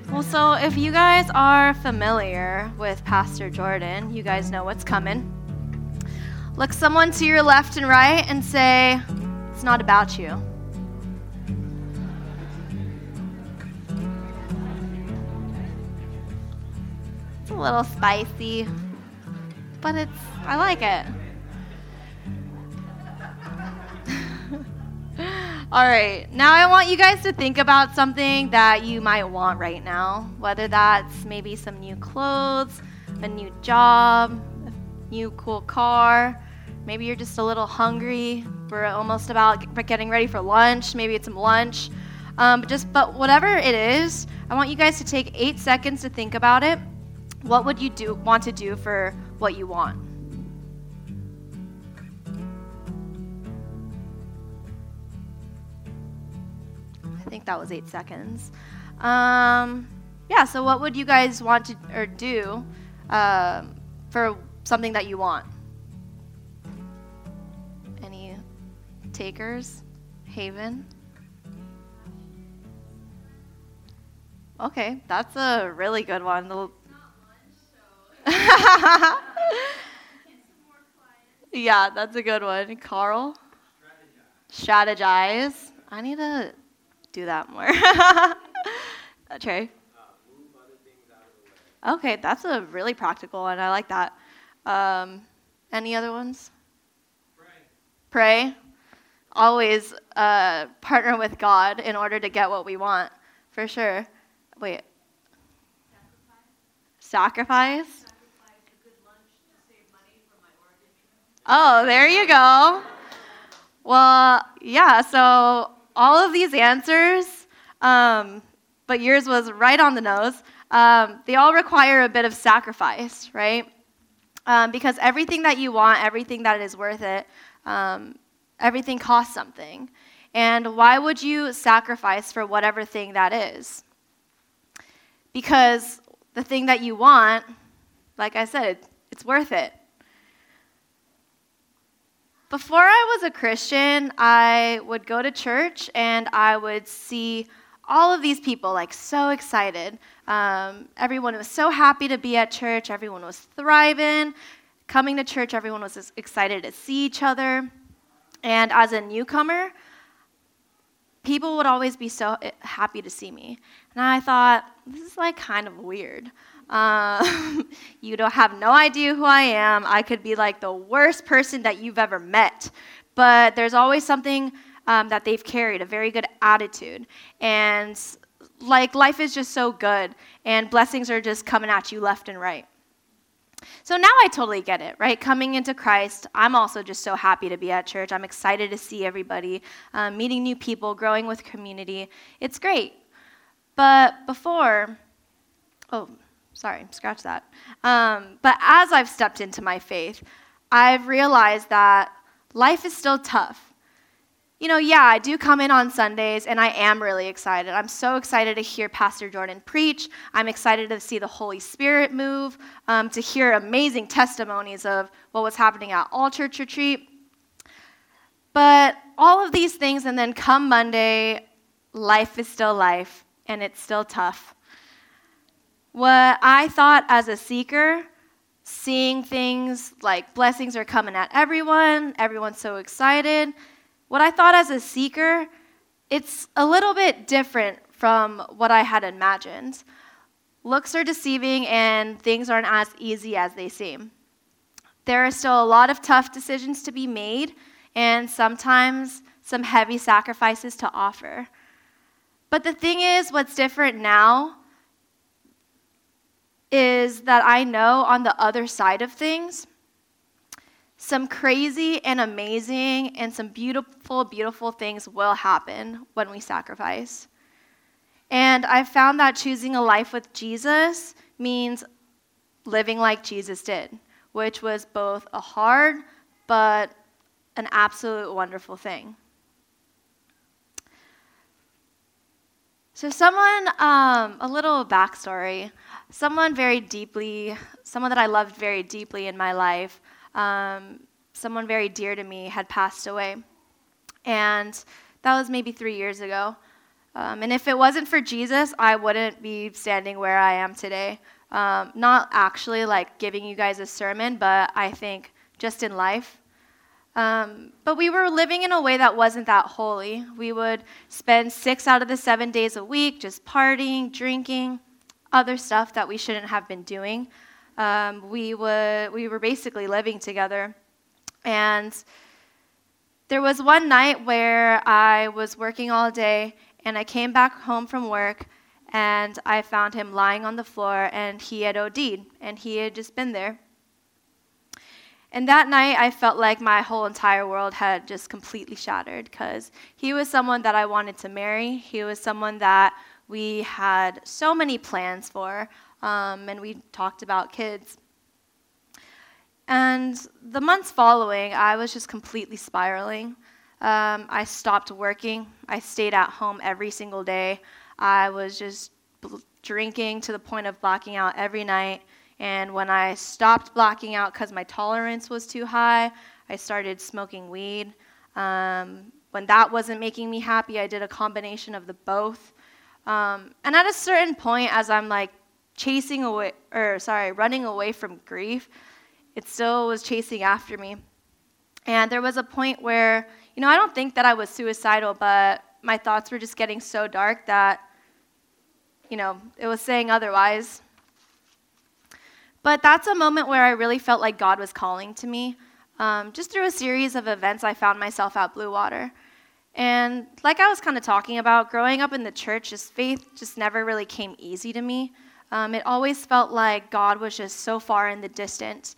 Well, so if you guys are familiar with Pastor Jordan, you guys know what's coming. Look someone to your left and right and say, it's not about you. It's a little spicy, but I like it. All right, now I want you guys to think about something that you might want right now, whether that's maybe some new clothes, a new job, a new cool car. Maybe you're just a little hungry. We're almost about getting ready for lunch. Maybe it's some lunch. But whatever it is, I want you guys to take 8 seconds to think about it. What would you want to do for what you want? I think that was 8 seconds. So what would you guys want to or do for something that you want? Any takers? Haven? Okay, that's a really good one. Yeah, that's a good one. Carl? Strategize. I need to do that more. Trey? Move other things out of the way. Okay, that's a really practical one. I like that. Any other ones? Pray. Always partner with God in order to get what we want, for sure. Wait. Sacrifice? Sacrifice a good lunch to save money for my organ. Oh, there you go. Well, yeah, so all of these answers, but yours was right on the nose, they all require a bit of sacrifice, right? Because everything that you want, everything that is worth it, everything costs something. And why would you sacrifice for whatever thing that is? Because the thing that you want, like I said, it's worth it. Before I was a Christian, I would go to church and I would see all of these people like so excited. Everyone was so happy to be at church. Everyone was thriving. Coming to church, everyone was excited to see each other. And as a newcomer, people would always be so happy to see me. And I thought, this is like kind of weird. You don't have no idea who I am. I could be like the worst person that you've ever met. But there's always something that they've carried, a very good attitude. And like life is just so good, and blessings are just coming at you left and right. So now I totally get it, right? Coming into Christ, I'm also just so happy to be at church. I'm excited to see everybody, meeting new people, growing with community. It's great. But before, scratch that. But as I've stepped into my faith, I've realized that life is still tough. You know, yeah, I do come in on Sundays, and I am really excited. I'm so excited to hear Pastor Jordan preach. I'm excited to see the Holy Spirit move, to hear amazing testimonies of what was happening at All Church Retreat. But all of these things, and then come Monday, life is still life, and it's still tough. What I thought as a seeker, seeing things like blessings are coming at everyone's so excited. What I thought as a seeker, it's a little bit different from what I had imagined. Looks are deceiving and things aren't as easy as they seem. There are still a lot of tough decisions to be made and sometimes some heavy sacrifices to offer. But the thing is, what's different now is that I know on the other side of things, some crazy and amazing and some beautiful, beautiful things will happen when we sacrifice. And I found that choosing a life with Jesus means living like Jesus did, which was both a hard but an absolute wonderful thing. So a little backstory, someone that I loved very deeply in my life, someone very dear to me had passed away. And that was maybe 3 years ago. And if it wasn't for Jesus, I wouldn't be standing where I am today. Not actually like giving you guys a sermon, but I think just in life. But we were living in a way that wasn't that holy. We would spend 6 out of the 7 days a week just partying, drinking, other stuff that we shouldn't have been doing. We were basically living together. And there was one night where I was working all day, and I came back home from work, and I found him lying on the floor, and he had OD'd, and he had just been there. And that night, I felt like my whole entire world had just completely shattered, because he was someone that I wanted to marry. He was someone that we had so many plans for, and we talked about kids. And the months following, I was just completely spiraling. I stopped working. I stayed at home every single day. I was just drinking to the point of blacking out every night. And when I stopped blacking out because my tolerance was too high, I started smoking weed. When that wasn't making me happy, I did a combination of the both. And at a certain point, as I'm like running away from grief, it still was chasing after me. And there was a point where, I don't think that I was suicidal, but my thoughts were just getting so dark that, it was saying otherwise. But that's a moment where I really felt like God was calling to me. Just through a series of events, I found myself at Blue Water. And like I was kind of talking about, growing up in the church, faith just never really came easy to me. It always felt like God was just so far in the distance.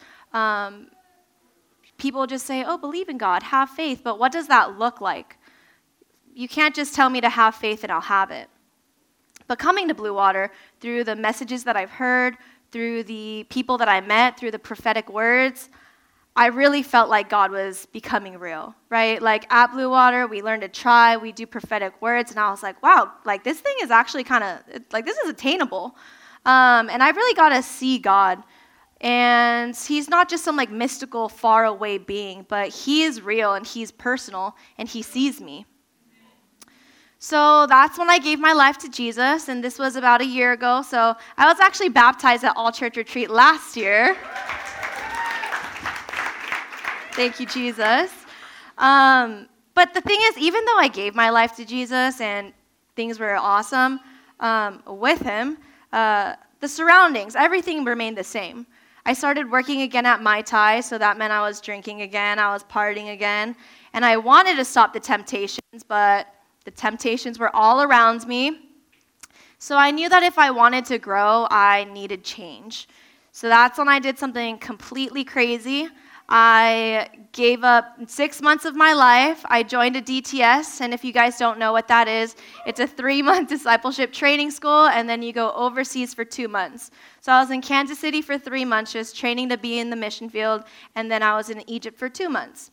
People just say, oh, believe in God, have faith, but what does that look like? You can't just tell me to have faith and I'll have it. But coming to Blue Water, through the messages that I've heard, through the people that I met, through the prophetic words, I really felt like God was becoming real, right? Like at Blue Water, we learn to try, we do prophetic words, and I was like, wow, like this thing is actually this is attainable. And I really got to see God. And he's not just some like mystical, far away being, but he is real and he's personal and he sees me. So that's when I gave my life to Jesus, and this was about a year ago. So I was actually baptized at All Church Retreat last year. Thank you, Jesus. But the thing is, even though I gave my life to Jesus and things were awesome with him, the surroundings, everything remained the same. I started working again at Mai Tai, so that meant I was drinking again, I was partying again, and I wanted to stop the temptations, but the temptations were all around me. So I knew that if I wanted to grow, I needed change. So that's when I did something completely crazy. I gave up 6 months of my life. I joined a DTS, and if you guys don't know what that is, it's a 3-month discipleship training school, and then you go overseas for 2 months. So I was in Kansas City for 3 months, just training to be in the mission field, and then I was in Egypt for 2 months.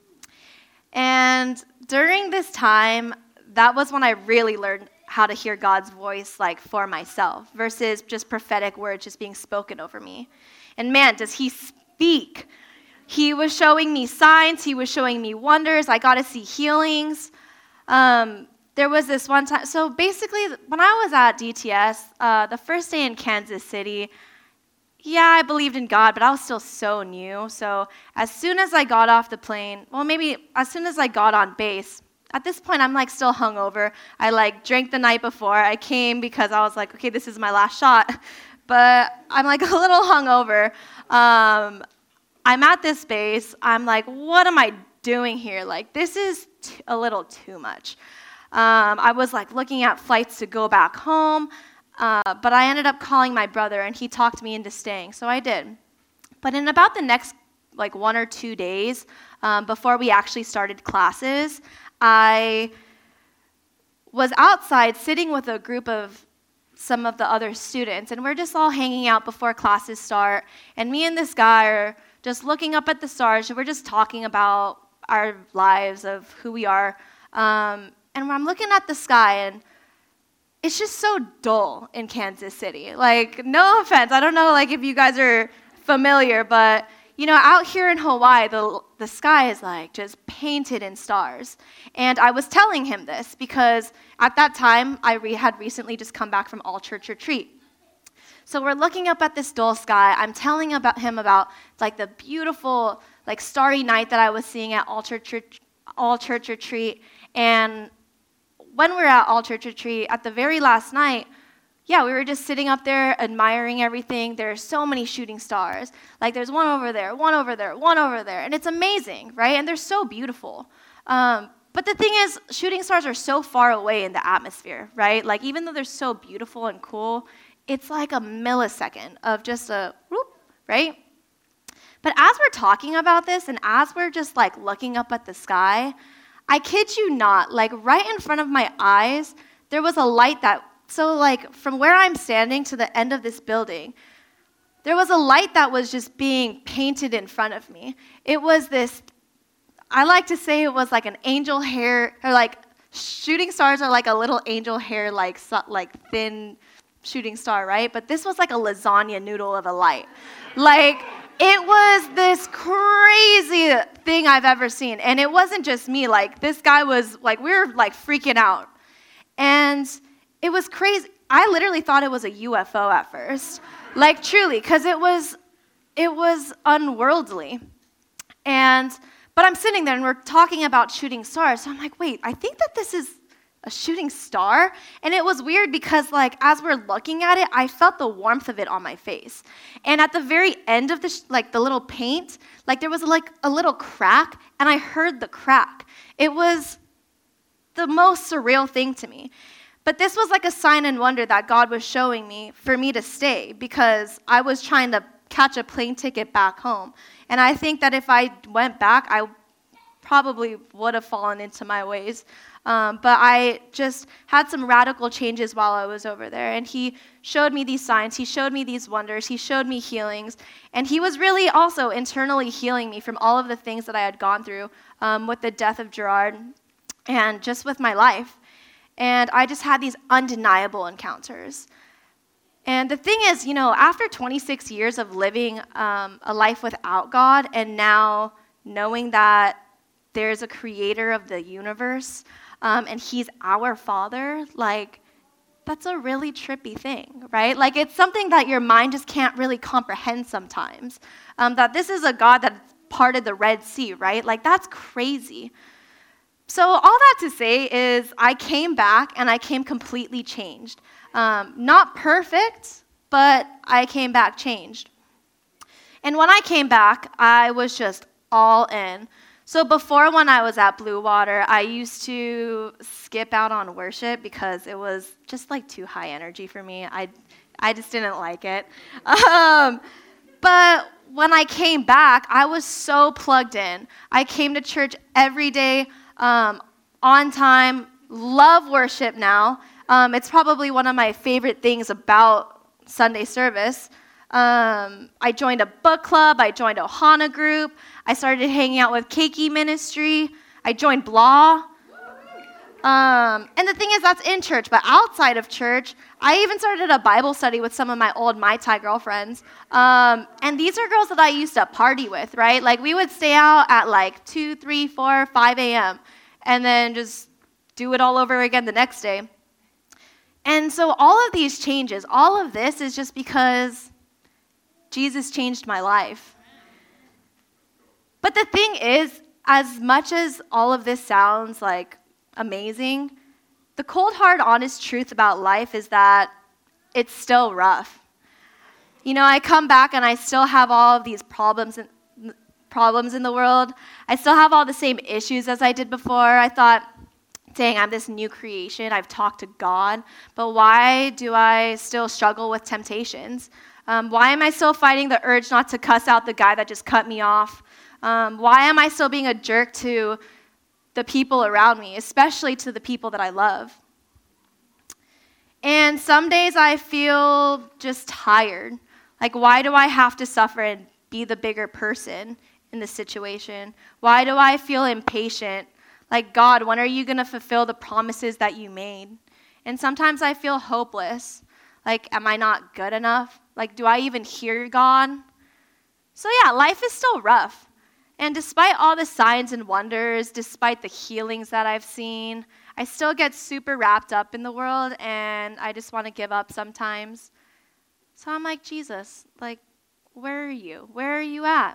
And during this time, that was when I really learned how to hear God's voice like for myself versus just prophetic words just being spoken over me. And man, does he speak. He was showing me signs. He was showing me wonders. I got to see healings. There was this one time. So basically, when I was at DTS, the first day in Kansas City, I believed in God, but I was still so new. So as soon as I got off the plane, maybe as soon as I got on base, at this point, I'm like still hungover. I drank the night before. I came because I was like, okay, this is my last shot. But I'm like a little hungover. I'm at this base. I'm like, what am I doing here? Like, this is a little too much. I was like looking at flights to go back home. But I ended up calling my brother, and he talked me into staying. So I did. But in about the next 1 or 2 days, before we actually started classes, I was outside sitting with a group of some of the other students, and we're just all hanging out before classes start, and me and this guy are just looking up at the stars, and we're just talking about our lives, of who we are, and I'm looking at the sky, and it's just so dull in Kansas City. No offense, I don't know if you guys are familiar, but out here in Hawaii, the sky is like just painted in stars. And I was telling him this because at that time, I had recently just come back from All Church Retreat. So we're looking up at this dull sky. I'm telling him about like the beautiful like starry night that I was seeing at All Church Retreat. And when we were at All Church Retreat, at the very last night, we were just sitting up there admiring everything. There are so many shooting stars. Like there's one over there, one over there, one over there. And it's amazing, right? And they're so beautiful. But the thing is, shooting stars are so far away in the atmosphere, right? Like even though they're so beautiful and cool, it's like a millisecond of just a whoop, right? But as we're talking about this and as we're just like looking up at the sky, I kid you not, like right in front of my eyes, there was a light so like from where I'm standing to the end of this building, there was a light that was just being painted in front of me. It was this, I like to say it was like an angel hair, or like shooting stars are like a little angel hair, like thin shooting star, right? But this was like a lasagna noodle of a light. Like, it was this crazy thing I've ever seen. And it wasn't just me. Like, this guy was, like, we were, like, freaking out. And it was crazy. I literally thought it was a UFO at first. Like, truly, because it was unworldly. But I'm sitting there, and we're talking about shooting stars. So I'm like, wait, I think that this is a shooting star? And it was weird because, like, as we're looking at it, I felt the warmth of it on my face. And at the very end of the little paint, like, there was, like, a little crack, and I heard the crack. It was the most surreal thing to me. But this was like a sign and wonder that God was showing me for me to stay because I was trying to catch a plane ticket back home. And I think that if I went back, I probably would have fallen into my ways. But I just had some radical changes while I was over there. And he showed me these signs. He showed me these wonders. He showed me healings. And he was really also internally healing me from all of the things that I had gone through with the death of Gerard and just with my life. And I just had these undeniable encounters. And the thing is, after 26 years of living a life without God and now knowing that there's a creator of the universe, and he's our Father, like, that's a really trippy thing, right? Like, it's something that your mind just can't really comprehend sometimes. That this is a God that parted the Red Sea, right? Like, that's crazy. So all that to say is I came back, and I came completely changed. Not perfect, but I came back changed. And when I came back, I was just all in. So before, when I was at Blue Water, I used to skip out on worship because it was just like too high energy for me. I just didn't like it. But when I came back, I was so plugged in. I came to church every day, on time, love worship now. It's probably one of my favorite things about Sunday service. I joined a book club. I joined Ohana group. I started hanging out with Keiki Ministry. I joined Blah. And the thing is, that's in church. But outside of church, I even started a Bible study with some of my old Mai Tai girlfriends. And these are girls that I used to party with, right? Like, we would stay out at like 2, 3, 4, 5 a.m. and then just do it all over again the next day. And so all of these changes, all of this is just because Jesus changed my life. But the thing is, as much as all of this sounds like amazing, the cold, hard, honest truth about life is that it's still rough. I come back and I still have all of these problems in the world. I still have all the same issues as I did before. I thought, dang, I'm this new creation. I've talked to God. But why do I still struggle with temptations? Why am I still fighting the urge not to cuss out the guy that just cut me off? Why am I still being a jerk to the people around me, especially to the people that I love? And some days I feel just tired. Like, why do I have to suffer and be the bigger person in this situation? Why do I feel impatient? Like, God, when are you going to fulfill the promises that you made? And sometimes I feel hopeless. Like, am I not good enough? Like, do I even hear God? So yeah, life is still rough. And despite all the signs and wonders, despite the healings that I've seen, I still get super wrapped up in the world, and I just want to give up sometimes. So I'm like, Jesus, like, where are you? Where are you at?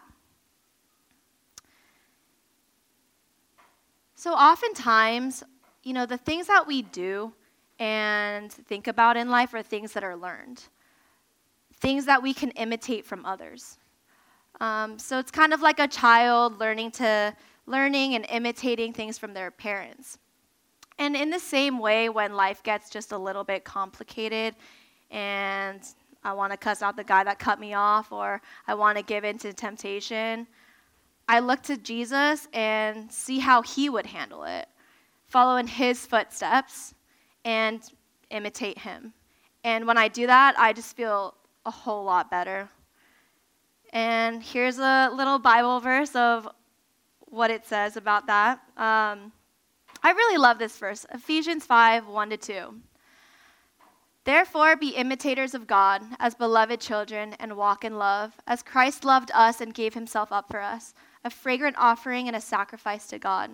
So oftentimes, the things that we do and think about in life are things that are learned, things that we can imitate from others. So it's kind of like a child learning and imitating things from their parents. And in the same way, when life gets just a little bit complicated and I want to cuss out the guy that cut me off, or I want to give in to temptation, I look to Jesus and see how he would handle it, follow in his footsteps and imitate him. And when I do that, I just feel a whole lot better. And here's a little Bible verse of what it says about that. I really love this verse, Ephesians 5, 1-2. Therefore, be imitators of God as beloved children and walk in love, as Christ loved us and gave himself up for us, a fragrant offering and a sacrifice to God.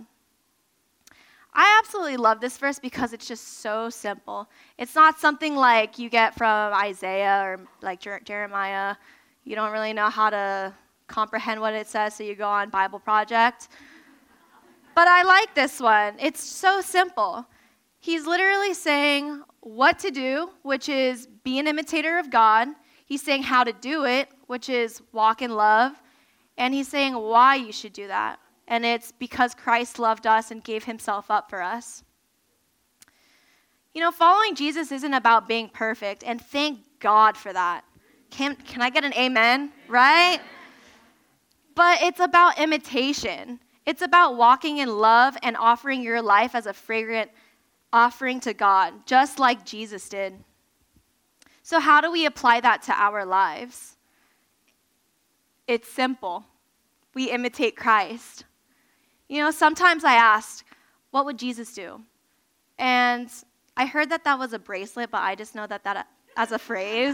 I absolutely love this verse because it's just so simple. It's not something like you get from Isaiah or like Jeremiah. You don't really know how to comprehend what it says, so you go on Bible Project. But I like this one. It's so simple. He's literally saying what to do, which is be an imitator of God. He's saying how to do it, which is walk in love. And he's saying why you should do that. And it's because Christ loved us and gave himself up for us. Following Jesus isn't about being perfect, and thank God for that. Can I get an amen? Right? But it's about imitation. It's about walking in love and offering your life as a fragrant offering to God, just like Jesus did. So how do we apply that to our lives? It's simple. We imitate Christ. Sometimes I ask, what would Jesus do? And I heard that was a bracelet, but I just know that as a phrase.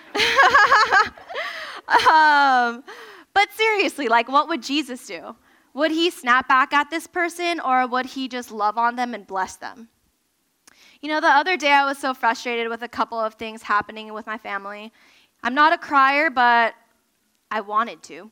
But seriously, what would Jesus do? Would he snap back at this person, or would he just love on them and bless them? The other day I was so frustrated with a couple of things happening with my family. I'm not a crier, but I wanted to.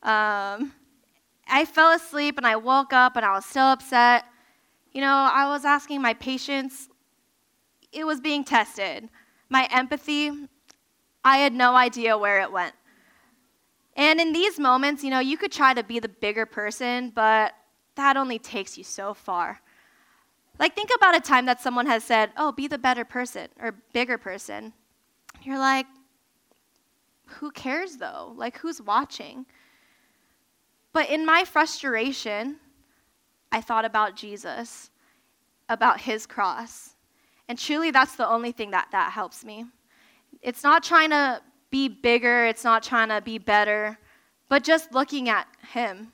I fell asleep and I woke up and I was still upset. I was asking my patience. It was being tested. My empathy, I had no idea where it went. And in these moments, you could try to be the bigger person, but that only takes you so far. Think about a time that someone has said, oh, be the better person or bigger person. You're like, who cares though? Who's watching? But in my frustration, I thought about Jesus, about his cross. And truly, that's the only thing that helps me. It's not trying to be bigger, it's not trying to be better, but just looking at him.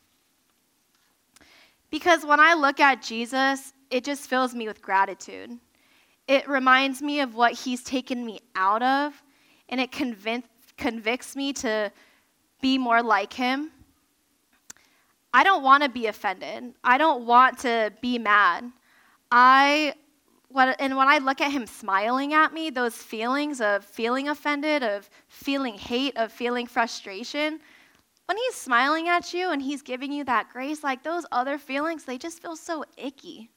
Because when I look at Jesus, it just fills me with gratitude. It reminds me of what he's taken me out of, and it convicts me to be more like him. I don't want to be offended. I don't want to be mad. And when I look at him smiling at me, those feelings of feeling offended, of feeling hate, of feeling frustration, when he's smiling at you and he's giving you that grace, those other feelings, they just feel so icky.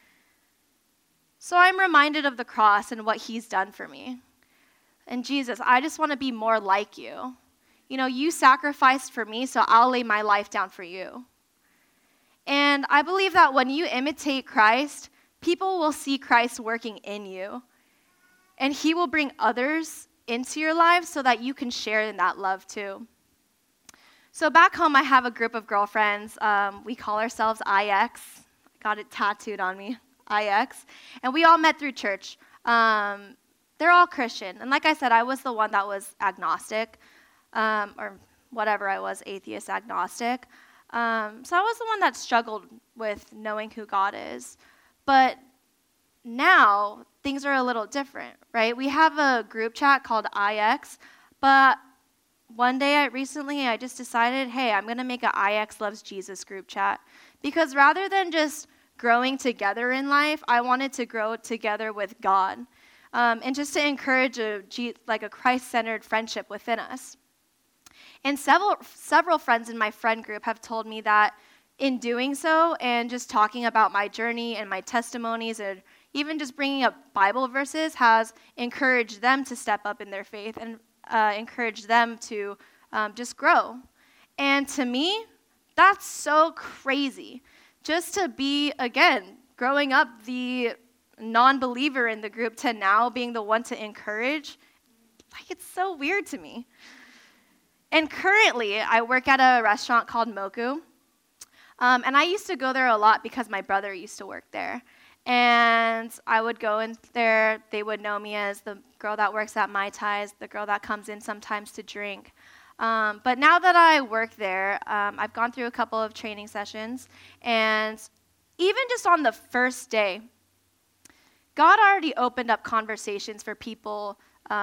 So I'm reminded of the cross and what he's done for me. And Jesus, I just want to be more like you. You sacrificed for me, so I'll lay my life down for you. And I believe that when you imitate Christ, people will see Christ working in you. And he will bring others into your lives so that you can share in that love too. So back home, I have a group of girlfriends. We call ourselves IX. Got it tattooed on me, IX. And we all met through church. They're all Christian. And like I said, I was the one that was agnostic, or whatever I was, atheist, agnostic. So I was the one that struggled with knowing who God is. But now, things are a little different, right? We have a group chat called IX, but one day recently, I just decided, hey, I'm going to make an IX Loves Jesus group chat. Because rather than just growing together in life, I wanted to grow together with God. And just to encourage a Christ-centered friendship within us. And several friends in my friend group have told me that in doing so and just talking about my journey and my testimonies and even just bringing up Bible verses has encouraged them to step up in their faith and encouraged them to just grow. And to me, that's so crazy. Just to be, again, growing up the non-believer in the group to now being the one to encourage, like, it's so weird to me. And currently, I work at a restaurant called Moku. And I used to go there a lot because my brother used to work there. And I would go in there. They would know me as the girl that works at Mai Tais, the girl that comes in sometimes to drink. But now that I work there, I've gone through a couple of training sessions. And even just on the first day, God already opened up conversations for people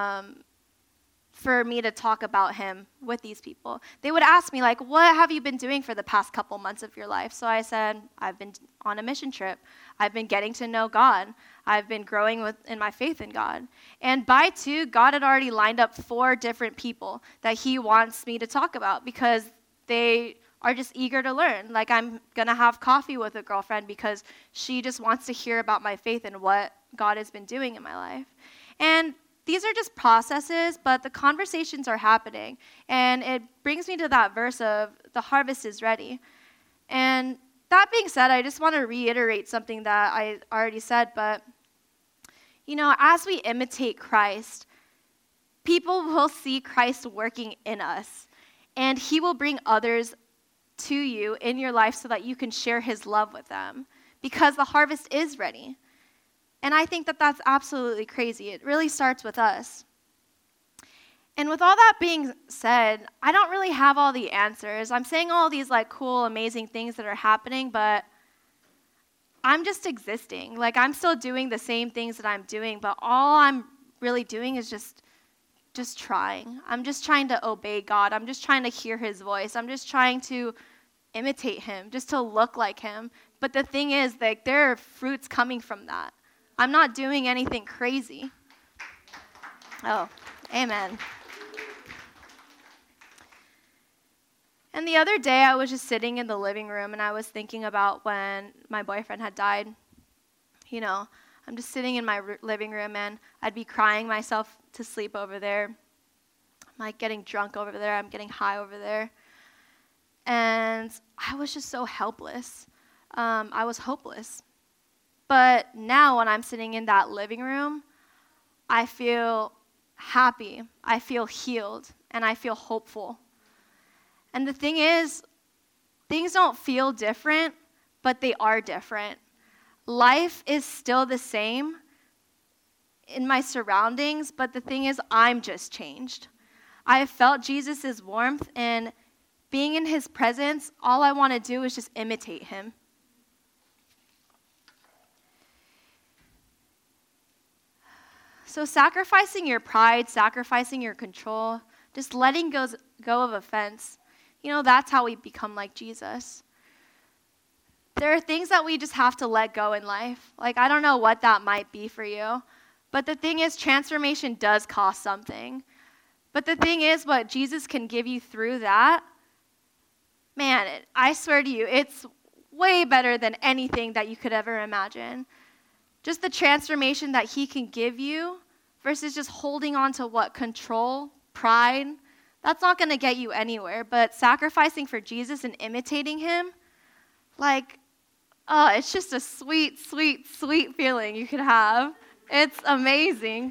for me to talk about him with these people. They would ask me, like, what have you been doing for the past couple months of your life? So I said, I've been on a mission trip. I've been getting to know God. I've been growing in my faith in God. And by 2, God had already lined up 4 different people that he wants me to talk about because they are just eager to learn. Like, I'm going to have coffee with a girlfriend because she just wants to hear about my faith and what God has been doing in my life. And these are just processes, but the conversations are happening. And it brings me to that verse of the harvest is ready. And that being said, I just want to reiterate something that I already said, but, as we imitate Christ, people will see Christ working in us, and he will bring others to you in your life so that you can share his love with them, because the harvest is ready. And I think that that's absolutely crazy. It really starts with us. And with all that being said, I don't really have all the answers. I'm saying all these cool, amazing things that are happening, but I'm just existing. I'm still doing the same things that I'm doing, but all I'm really doing is just trying. I'm just trying to obey God. I'm just trying to hear his voice. I'm just trying to imitate him, just to look like him. But the thing is, there are fruits coming from that. I'm not doing anything crazy. Oh, amen. And the other day, I was just sitting in the living room, and I was thinking about when my boyfriend had died. I'm just sitting in my living room, and I'd be crying myself to sleep over there. I'm getting drunk over there. I'm getting high over there. And I was just so helpless. I was hopeless. But now when I'm sitting in that living room, I feel happy, I feel healed, and I feel hopeful. And the thing is, things don't feel different, but they are different. Life is still the same in my surroundings, but the thing is, I'm just changed. I have felt Jesus' warmth, and being in his presence, all I want to do is just imitate him. So sacrificing your pride, sacrificing your control, just letting go of offense, that's how we become like Jesus. There are things that we just have to let go in life. I don't know what that might be for you, but the thing is, transformation does cost something. But the thing is, what Jesus can give you through that, man, I swear to you, it's way better than anything that you could ever imagine. Just the transformation that he can give you versus just holding on to control, pride, that's not going to get you anywhere. But sacrificing for Jesus and imitating him, it's just a sweet, sweet, sweet feeling you could have. It's amazing.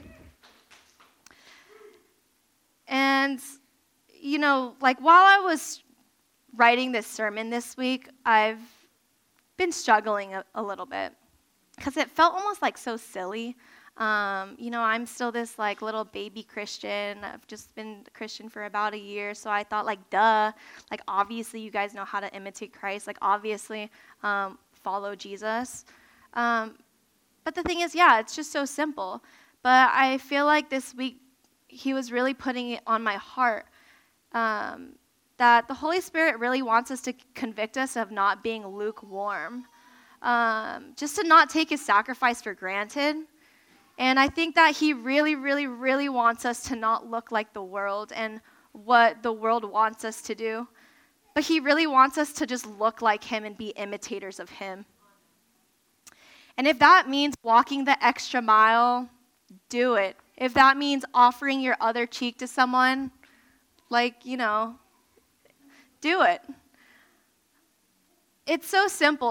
And, while I was writing this sermon this week, I've been struggling a little bit because it felt almost so silly. I'm still this little baby Christian. I've just been a Christian for about a year, so I thought duh, obviously you guys know how to imitate Christ, obviously follow Jesus. But the thing is, it's just so simple. But I feel this week he was really putting it on my heart that the Holy Spirit really wants us to convict us of not being lukewarm, just to not take his sacrifice for granted. And I think that he really, really, really wants us to not look like the world and what the world wants us to do. But he really wants us to just look like him and be imitators of him. And if that means walking the extra mile, do it. If that means offering your other cheek to someone, do it. It's so simple,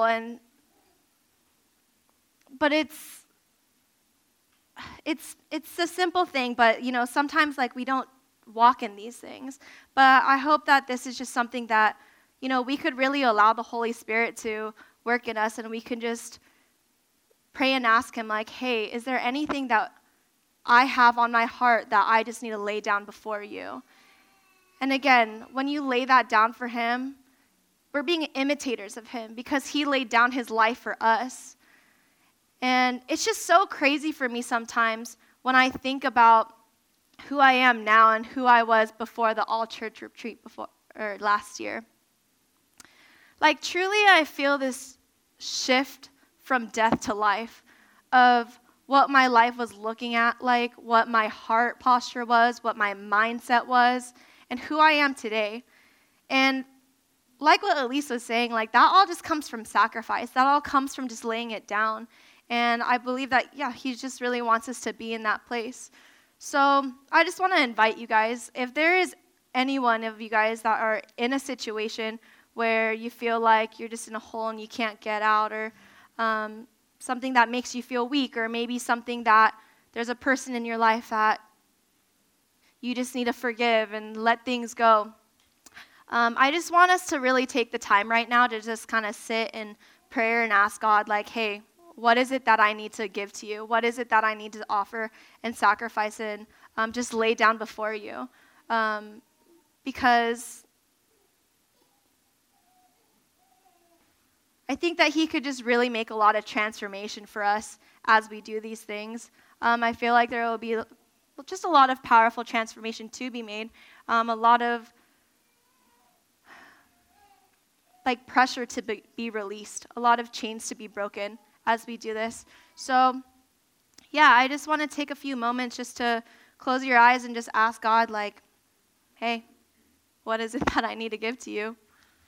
but it's a simple thing, but sometimes we don't walk in these things. But I hope that this is just something that we could really allow the Holy Spirit to work in us, and we can just pray and ask him, hey, is there anything that I have on my heart that I just need to lay down before you? And again, when you lay that down for him, we're being imitators of him because he laid down his life for us. And it's just so crazy for me sometimes when I think about who I am now and who I was before the all-church retreat last year. Truly I feel this shift from death to life of what my life was looking at what my heart posture was, what my mindset was, and who I am today. And like what Elise was saying, that all just comes from sacrifice. That all comes from just laying it down. And I believe that, he just really wants us to be in that place. So I just want to invite you guys, if there is any one of you guys that are in a situation where you feel like you're just in a hole and you can't get out, or something that makes you feel weak, or maybe something that there's a person in your life that you just need to forgive and let things go. I just want us to really take the time right now to just kind of sit in prayer and ask God, hey, what is it that I need to give to you? What is it that I need to offer and sacrifice and just lay down before you? Because I think that he could just really make a lot of transformation for us as we do these things. I feel like there will be just a lot of powerful transformation to be made, a lot of pressure to be released, a lot of chains to be broken as we do this. So, I just want to take a few moments just to close your eyes and just ask God, hey, what is it that I need to give to you?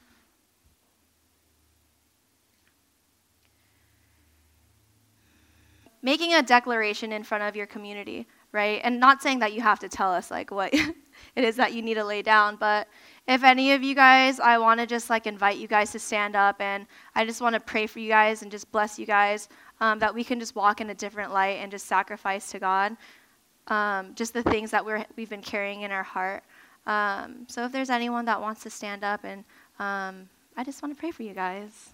Making a declaration in front of your community, right? And not saying that you have to tell us what it is that you need to lay down, but if any of you guys, I want to just invite you guys to stand up, and I just want to pray for you guys and just bless you guys, that we can just walk in a different light and just sacrifice to God, just the things that we've been carrying in our heart. So if there's anyone that wants to stand up, and I just want to pray for you guys.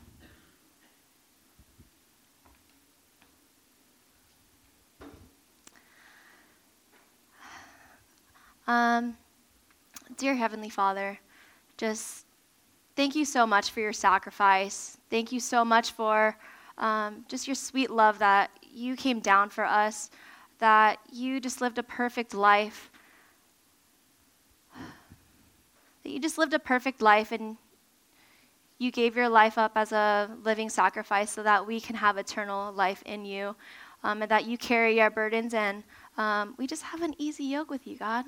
Dear Heavenly Father, just thank you so much for your sacrifice. Thank you so much for just your sweet love that you came down for us, that you just lived a perfect life. That you just lived a perfect life, and you gave your life up as a living sacrifice so that we can have eternal life in you, and that you carry our burdens, and we just have an easy yoke with you, God.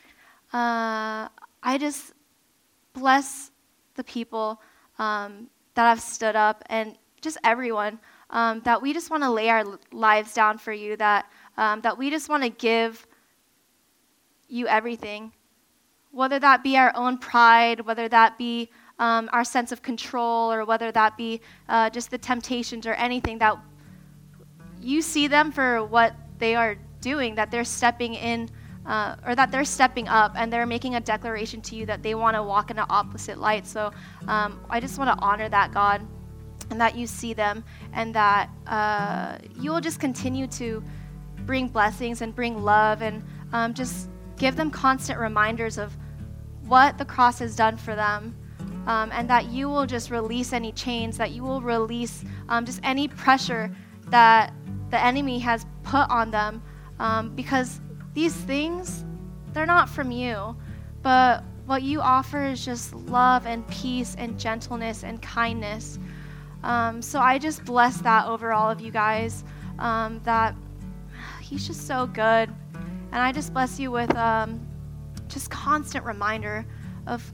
I just bless the people that have stood up, and just everyone, that we just want to lay our lives down for you, that we just want to give you everything, whether that be our own pride, whether that be our sense of control, or whether that be just the temptations or anything, that you see them for what they are doing, that they're stepping in, or that they're stepping up, and they're making a declaration to you that they want to walk in the opposite light. So I just want to honor that, God, and that you see them, and that you will just continue to bring blessings and bring love, and just give them constant reminders of what the cross has done for them, and that you will just release any chains, that you will release just any pressure that the enemy has put on them, because these things, they're not from you, but what you offer is just love and peace and gentleness and kindness. So I just bless that over all of you guys, that he's just so good. And I just bless you with just constant reminder of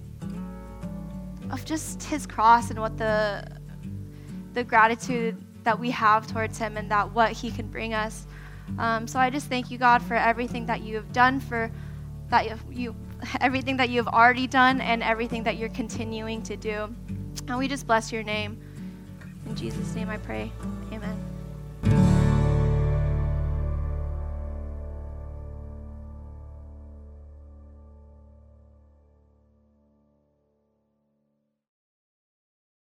just his cross and what the gratitude that we have towards him, and that what he can bring us. So I just thank you, God, for everything that you have done, everything that you have already done, and everything that you're continuing to do. And we just bless your name. In Jesus' name I pray. Amen.